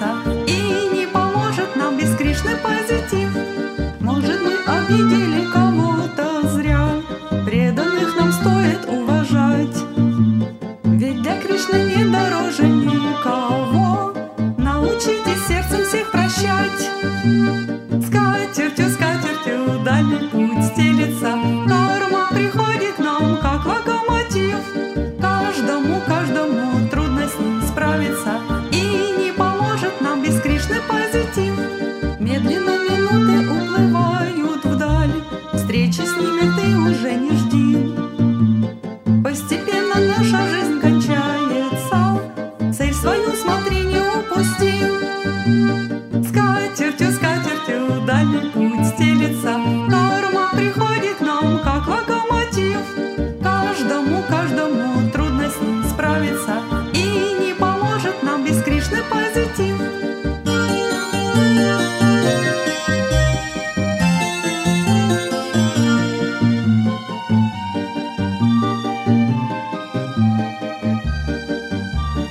справиться, и не поможет нам без Кришны позитив. Может, мы обидели кого-то зря, преданных нам стоит уважать, ведь для Кришны не дороже никого. Научитесь сердцем всех прощать. Скатертью, скатертью дальний путь стелится, карма приходит к нам, как локомотив. Каждому, каждому трудно с ним справиться, и не поможет нам без Кришны позитив. Медленно минуты уплывают вдаль, встречи с ними ты уже не жди. Постепенно наша жизнь кончается, цель свою смотри, не упусти. Скатертью, скатертью дальний путь стелится, карма приходит к нам, как локомотив. Каждому, каждому трудно с ним справиться, и не поможет нам без Кришны позитив.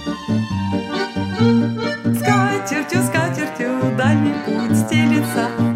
Скатертью, скатертью дальний путь стелится,